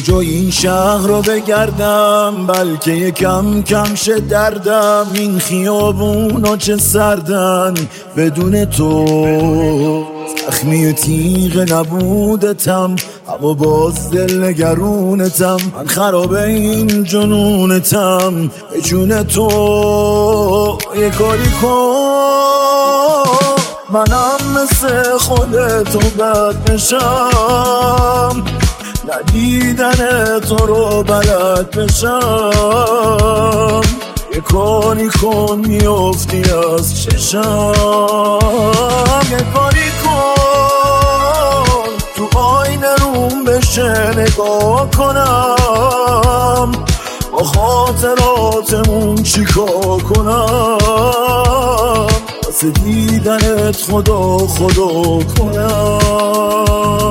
جای این شهر رو بگردم، بلکه یکم کم شه دردم. این خیابونا چه سردن بدون تو، زخمی تیغ نبودتم اما باز دل نگرونتم. من خرابه این جنونتم، به جون تو یه کاری کن. منم مثل خودتو بد بشم، ندیدن تو رو بلد بشم. یه کاری کن میافتی از چشم، یه کاری کن تو آینه روم بشه نگاه کنم. با خاطراتمون چیکار کنم، واسه دیدنت خدا کنم.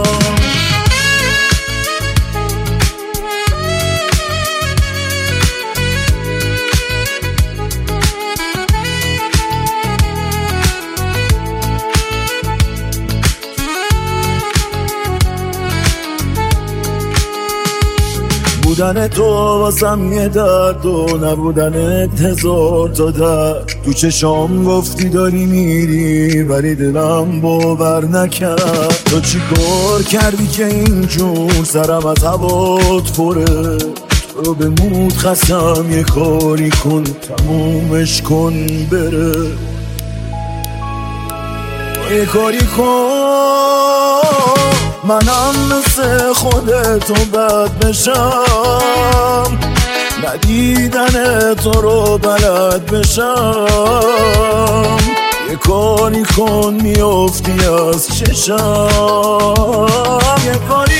بودن تو واسم یه درد و نبودنت هزار تا درد. تو چشام گفتی داری میری ولی دلم باور نکرد. تو چی کار کردی که اینجور سرم از هوات پره؟ تو رو به مود خستم، یه کاری کن تمومش کن بره. یه کاری کن منم مثل خودتو بد بشم، ندیدن تو رو بلد بشم. یه کاری کن میافتی از چشم، یه کاری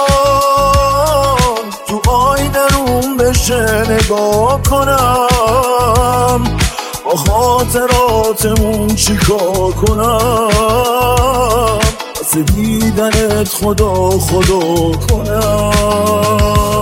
کن تو آینه روم بشه نگاه کنم. با خاطراتمون چیکار کنم، واسه دیدنت خدا کنم.